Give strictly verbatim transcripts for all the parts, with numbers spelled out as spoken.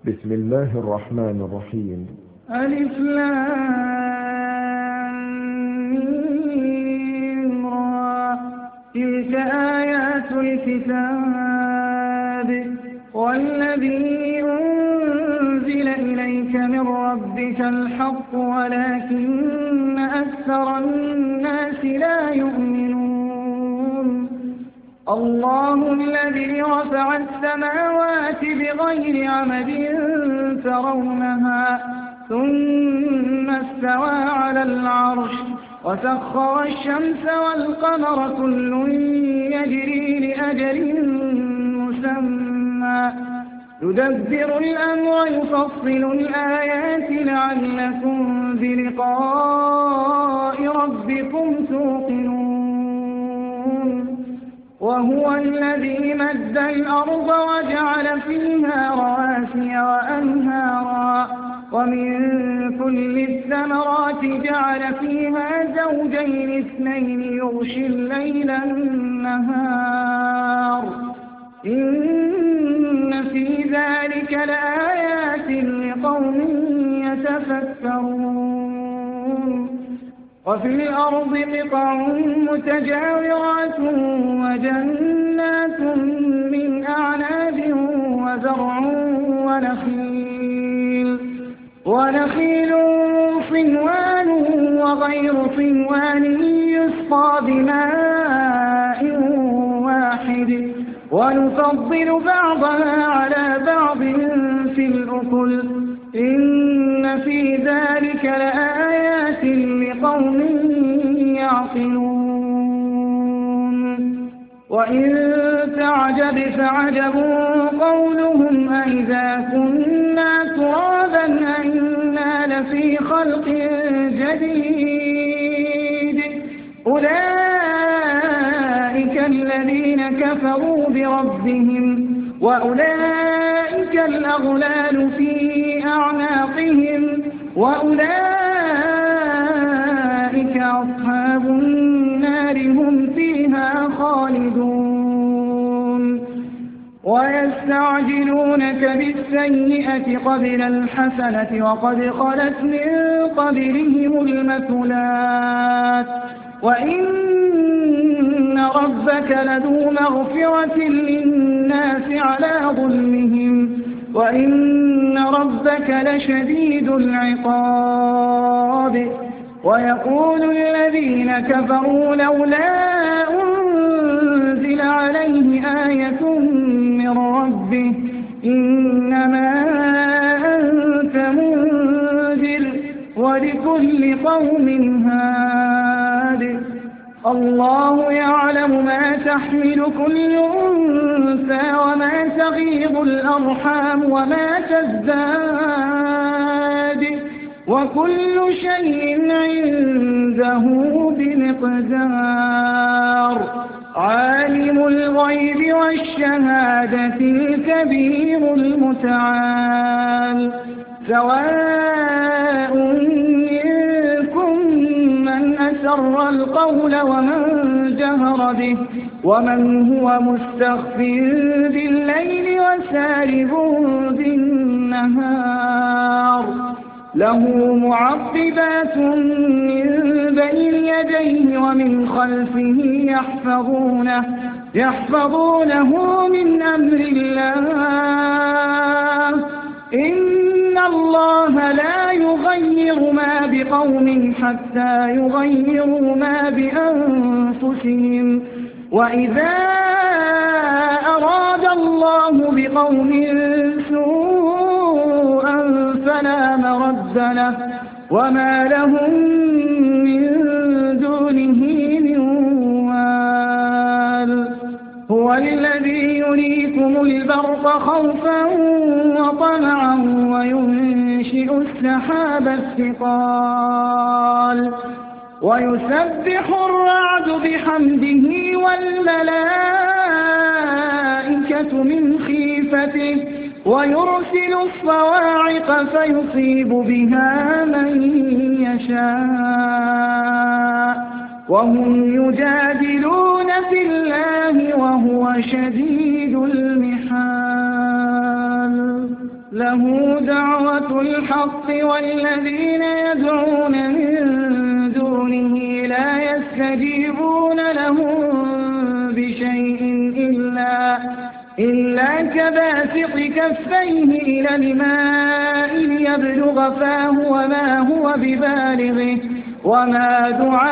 بسم الله الرحمن الرحيم. ألف لام ميم را. تلك آيات الكتاب والذي أنزل إليك من ربك الحق ولكن أكثر الناس لا يؤمنون. الله الذي رفع السماوات بغير عمد ترونها ثم استوى على العرش وسخر الشمس والقمر كل يجري لأجل مسمى يدبر الأمر يفصل الآيات لعلكم بلقاء ربكم توقنون. وهو الذي مد الأرض وجعل فيها رواسي وأنهارا ومن كل الثمرات جعل فيها زوجين اثنين يغشي الليل النهار إن في ذلك لآيات لقوم يتفكرون. وفي الأرض قطع متجاورات وجنات من أعناب وزرع ونخيل ونخيل صنوان وغير صنوان يسقى بماء واحد ونفضل بعضها على بعض في الأكل إن في ذلك لآيات لقوم يعقلون. وإن تعجب فعجب قولهم أئذا كنا ترابا أئنا لفي خلق جديد أولئك الذين كفروا بربهم وأولئك الأغلال في أعناقهم وأولئك أصحاب النار هم فيها خالدون. ويستعجلونك بالسيئة قبل الحسنة وقد خلت من قبلهم المثلات وإن ربك لذو مغفرة للناس على ظلمهم وإن ربك لشديد العقاب. ويقول الذين كفروا لولا أنزل عليه آية من ربه إنما أنت منذر ولكل قوم هاد. الله يعلم ما تحمل كل أنثى وما تغيض الأرحام وما تزداد وكل شيء عنده بمقدار. عالم الغيب والشهادة الكبير المتعال. سواء منكم من أسر القول ومن جهر به ومن هو مستخف بالليل وسارب بالنهار. له معقبات من بين يديه ومن خلفه يحفظونه يحفظونه من أمر الله إن الله لا يغير ما بقوم حتى يغيروا ما بأنفسهم وإذا أراد الله بقوم سوءا فلا مرد له وما لهم من دونه من وال. هو الذي يريكم البرق خوفا وطمعا وينشئ السحاب الثقال ويسبح الرعد بحمده والملائكة من خيفته ويرسل الصواعق فيصيب بها من يشاء وهم يجادلون في الله وهو شديد المحال. له دعوة الحق والذين يدعون من دونه لا يستجيبون لهم بشيء إلا, إلا كباسط كفيه إلى الماء ليبلغ فاه وما هو ببالغه وما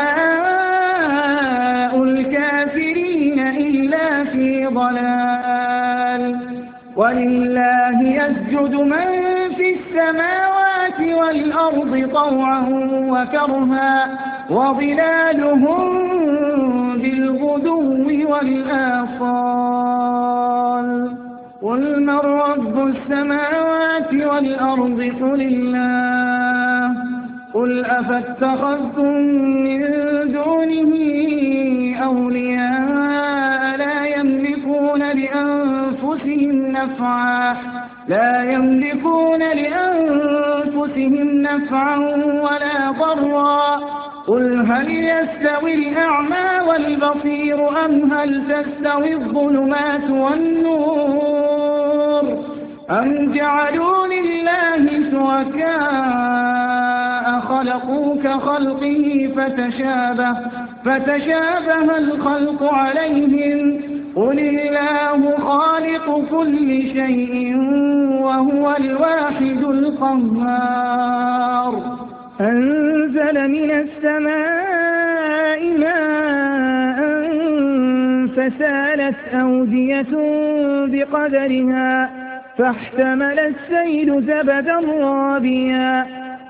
دعاء الكافرين إلا في ضلال. ولله يسجد من في السماوات والأرض طوعا وكرها وظلالهم بالغدو والآصال. قل من رب السماوات والأرض قل الله. قل أفاتخذتم من دونه أولياء لا يملكون لأنفسهم نفعا لا يملكون لأنفسهم نفعا ولا ضرا. قل هل يستوي الأعمى والبصير أم هل تستوي الظلمات والنور أم جعلوا لله شركاء خلقوا كخلقه فتشابه, فتشابه الخلق عليهم. قل الله خالق كل شيء وهو الواحد القهار. أنزل من السماء ماء فسالت أودية بقدرها فاحتمل السيل زبدا رابيا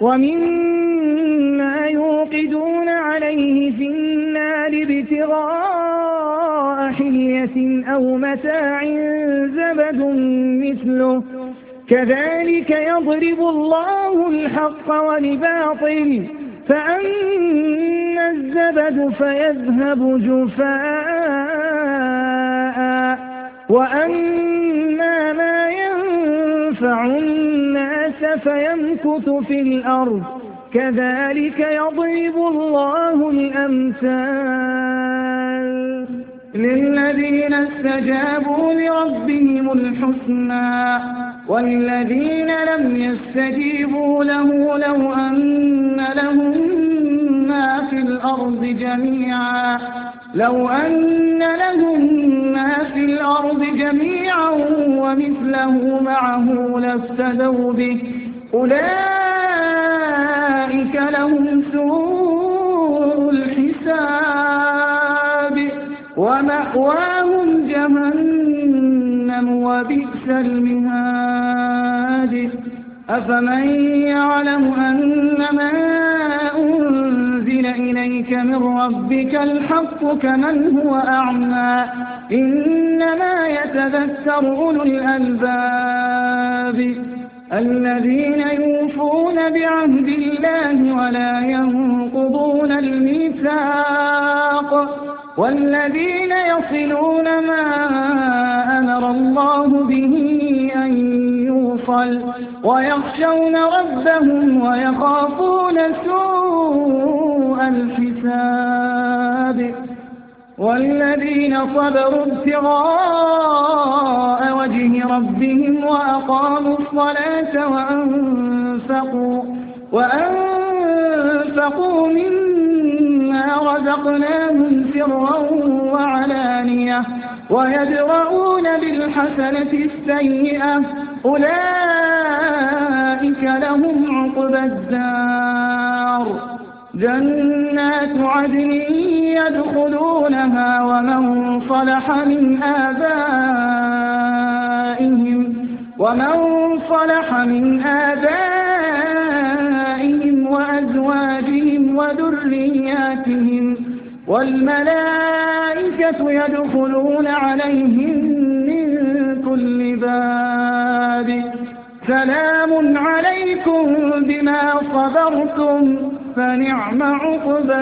ومما يوقدون عليه في النار ابتغاء حلية أو متاع زبد مثله كذلك يضرب الله الحق والباطل فأما الزبد فيذهب جفاء وأما ما ينفع الناس فيمكث في الأرض كذلك يضرب الله الأمثال. للذين استجابوا لربهم الحسنى والذين لم يستجيبوا له لو أن لهم ما في الأرض جميعا لو أن لهم ما في الأرض جميعا ومثله معه لافتدوا به أولئك لهم سوء الحساب ومأواهم جهنم وبئس المهاد. أفمن يعلم أنما أنزل إليك من ربك الحق كمن هو أعمى إنما يتذكر أولو الألباب الذين يوفون بعهد الله ولا ينقضون الميثاق والذين يصلون ما أمر الله به أن يوصل ويخشون ربهم ويخافون سوء الحساب. والذين صبروا ابتغاء وجه ربهم وأقاموا الصلاة وأنفقوا, وأنفقوا مما رزقناهم سرا وعلانية ويدرؤون بالحسنة السيئة أولئك لهم عقبى الدار جنات عدن يدخلونها ومن صلح من آبائهم ومن صلح من آبائهم وأزواجهم وذرياتهم والملائكة يدخلون عليهم من كل باب سلام عليكم بما صبرتم فنعم عقبى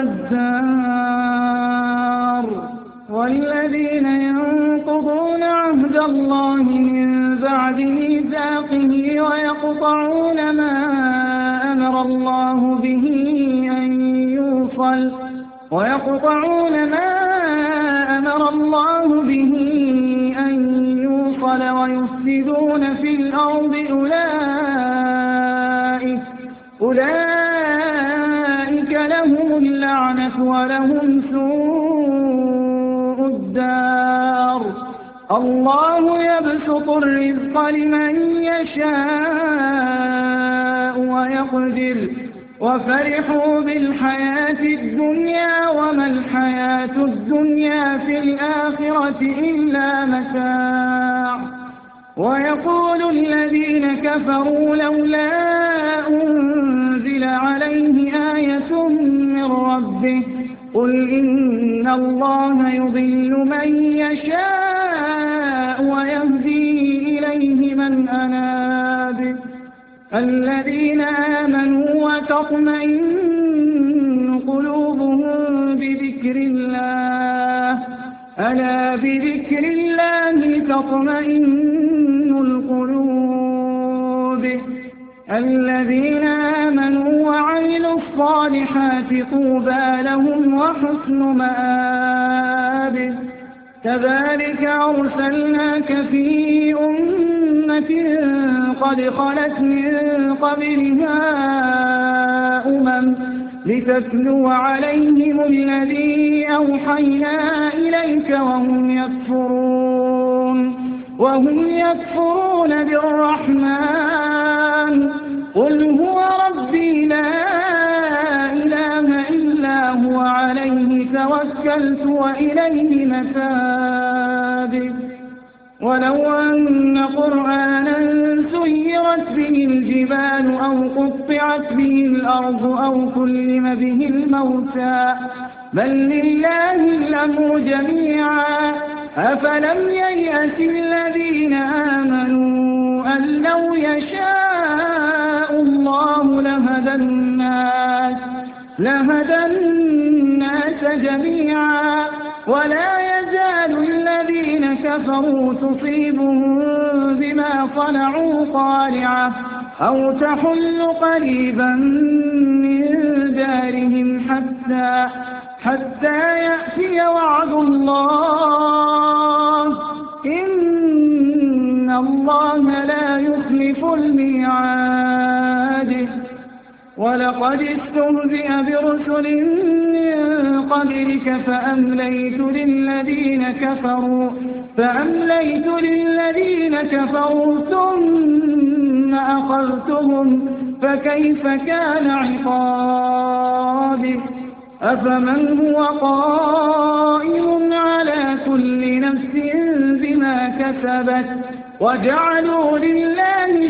الدار. والذين ينقضون عهد الله من بعد ميثاقه ويقطعون ما أمر الله به أن يوصل ويقطعون ما أمر الله به أن يوصل ويفسدون في الأرض أولئك أولئك لهم اللعنة ولهم سوء الدار الله يبسط الرزق لمن يشاء ويقدر وفرحوا بالحياة الدنيا وما الحياة الدنيا في الآخرة إلا متاع ويقول الذين كفروا لولا أنزل عليه آية من ربه قل إن الله يضل من يشاء ويهدي إليه من أناب الذين آمنوا وتطمئن قلوبهم بذكر الله ألا بذكر الله تطمئن القلوب الذين آمنوا وعملوا الصالحات طوبى لهم وحسن مآب كذلك أرسلناك في أمة قد خلت من قبلها أمم لتتلو عليهم الذي أوحينا إليك وهم يكفرون وهم يكفرون بالرحمن قل هو ربي لا إله إلا هو عليه توكلت وإليه متاب ولو أن قرآنا سيرت به الجبال أو قطعت به الأرض أو كلم به الموتى بل لله الأمر جميعا أفلم ييأس الذين آمنوا أن لو يشاء الله لهدى الناس لهدى الناس جميعا ولا يزال الذين كفروا تصيبهم بما صنعوا قارعة أو تحل قريبا من دارهم حتى حتى يأتي وعد الله إن الله لا يخلف الميعاد ولقد استهزئ برسل من قبلك فأمليت للذين كفروا فأمليت للذين كفروا ثم أخذتهم فكيف كان عقابي أفمن هو قائم على كل نفس بما كسبت وجعلوا لله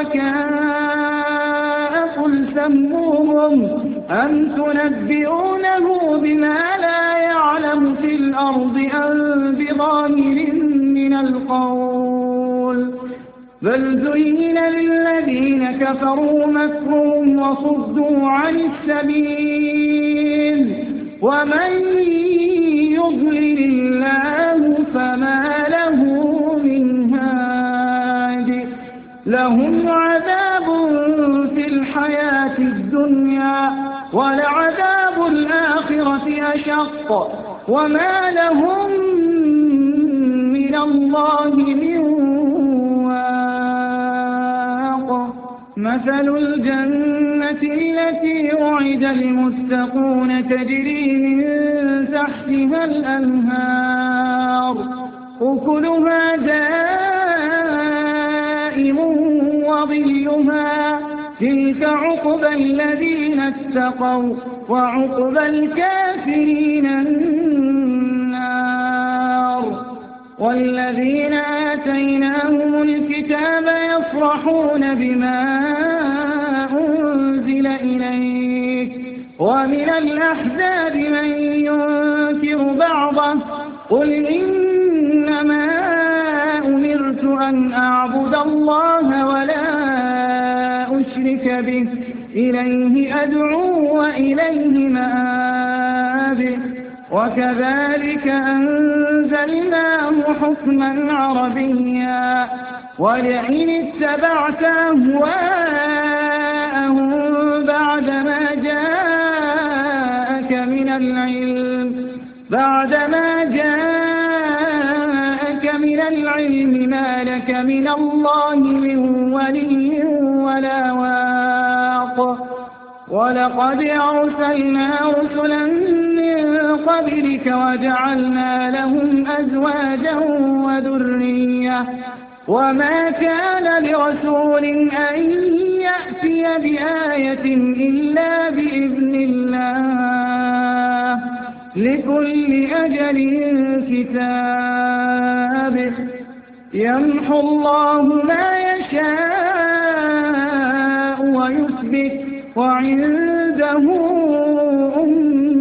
شركاء قل سموهم أم تنبئونه بما لا يعلم في الأرض أم بظاهر من القول بل زين للذين كفروا مكرهم وصدوا عن السبيل ومن يضلل الله فما له من هاد لهم عذاب في الحياة الدنيا ولعذاب الآخرة أشق وما لهم من الله من واق مثل الجنة التي وعد المتقون تجري من تحتها الأنهار أكلها دائم وظلها تلك عقبى الذين اتقوا وعقبى الكافرين النار والذين آتيناهم الكتاب يفرحون بما أنزل إليك ومن الأحزاب من ينكر بعضه قل إنما أمرت أن أعبد الله ولا أشرك به إليه أدعو وإليه مآب وكذلك أنزلناه حكما عربيا ولئن اتبعت أهواءهم بعدما جاءك من العلم بعدما جاءك من العلم ما لك من الله من ولي ولا واق ولقد أرسلنا رسلا من قبلك وجعلنا لهم أزواجا وذرية وما كان لرسول أن يأتي بآية إلا بإذن الله لكل أجل كتاب يمحو الله ما يشاء ويثبت وعنده أم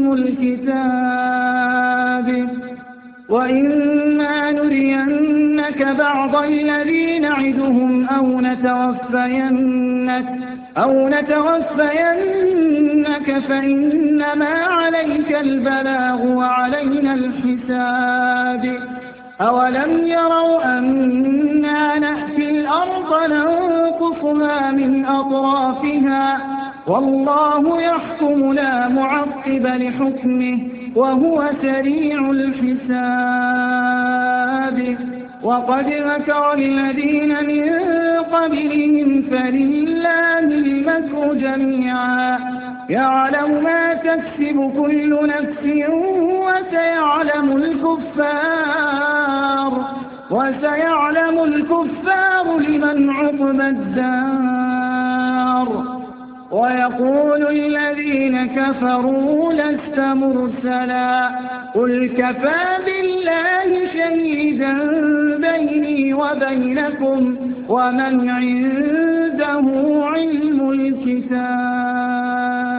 الكتاب وإما نرينك بعض الذي نعدهم أو نتوفينك أو نتوفينك فإنما عليك البلاغ وعلينا الحساب أولم يروا أنا نأتي الأرض ننقصها من أطرافها والله يحكم لا معقب لحكمه وهو سريع الحساب وقد مكر الذين من قبلهم فلله المكر جميعا يعلم ما تكسب كل نفس وسيعلم الكفار وسيعلم الكفار لمن عقبى الدار ويقول الذين كفروا لست مرسلا قل كفى بالله شهيدا بيني وبينكم ومن عنده علم الكتاب